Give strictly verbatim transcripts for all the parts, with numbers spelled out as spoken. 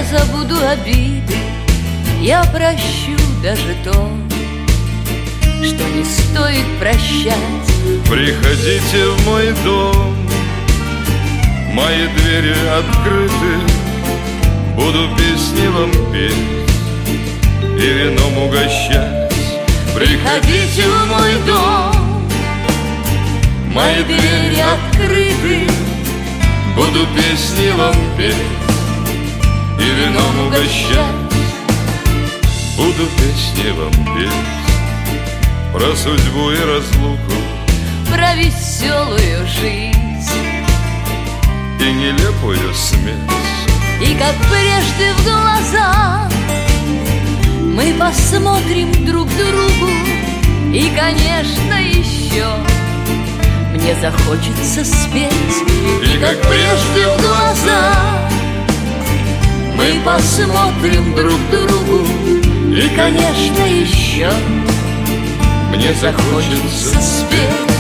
забуду обиды, я прощу даже то, что не стоит прощать. Приходите в мой дом, мои двери открыты, буду песни вам петь и вином угощать. Приходите в мой дом, мои двери открыты, буду песни вам петь и вином угощать. Буду песни вам петь про судьбу и разлуку, про веселую жизнь и нелепую смерть. И как прежде в глаза мы посмотрим друг другу, и, конечно, еще мне захочется спеть. И как прежде в глаза мы посмотрим друг другу, и, конечно, еще мне захочется спеть.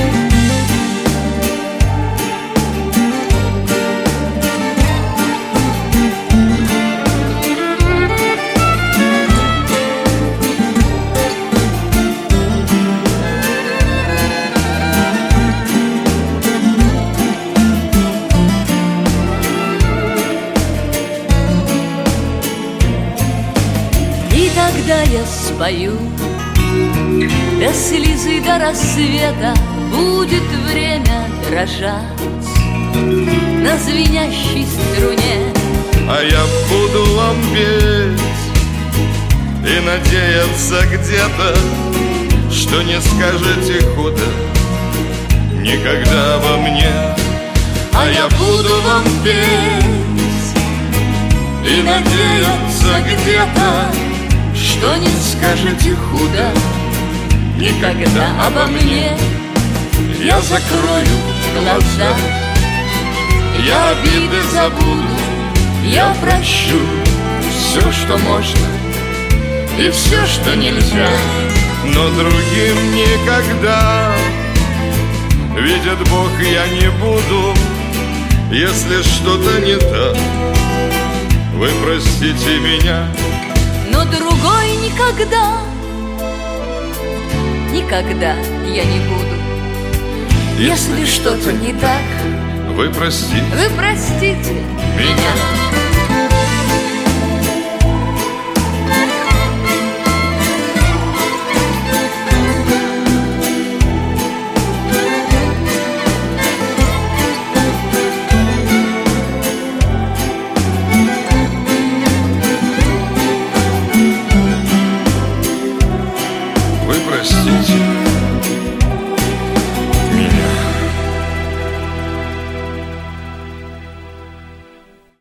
Когда я спою до слезы, до рассвета, будет время дрожать на звенящей струне. А я буду вам петь и надеяться где-то, что не скажете худо никогда обо мне. А я буду вам петь и надеяться где-то, что не скажете худо никогда обо мне. Я закрою глаза, я обиды забуду, я прощу все, что можно, и все, что нельзя. Но другим никогда, видит Бог, я не буду. Если что-то не так, вы простите меня. Но другой никогда, никогда я не буду. Если что-то не так, вы простите, вы простите меня.